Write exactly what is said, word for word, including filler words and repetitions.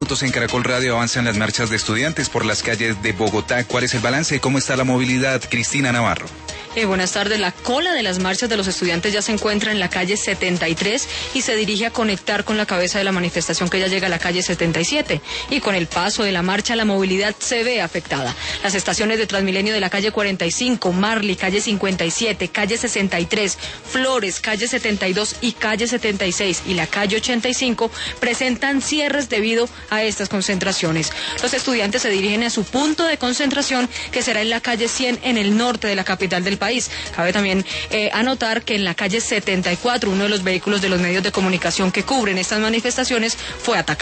En Caracol Radio avanzan las marchas de estudiantes por las calles de Bogotá. ¿Cuál es el balance? ¿Cómo está la movilidad? Cristina Navarro. Eh, buenas tardes. La cola de las marchas de los estudiantes ya se encuentra en la calle setenta y tres y se dirige a conectar con la cabeza de la manifestación que ya llega a la calle setenta y siete. Y con el paso de la marcha la movilidad se ve afectada. Las estaciones de Transmilenio de la calle cuarenta y cinco, Marley, calle cincuenta y siete, calle sesenta y tres, Flores, calle setenta y dos y calle setenta y seis y la calle ochenta y cinco presentan cierres debido a estas concentraciones. Los estudiantes se dirigen a su punto de concentración, que será en la calle cien en el norte de la capital del país. Cabe también eh, anotar que en la calle setenta y cuatro uno de los vehículos de los medios de comunicación que cubren estas manifestaciones fue atacado.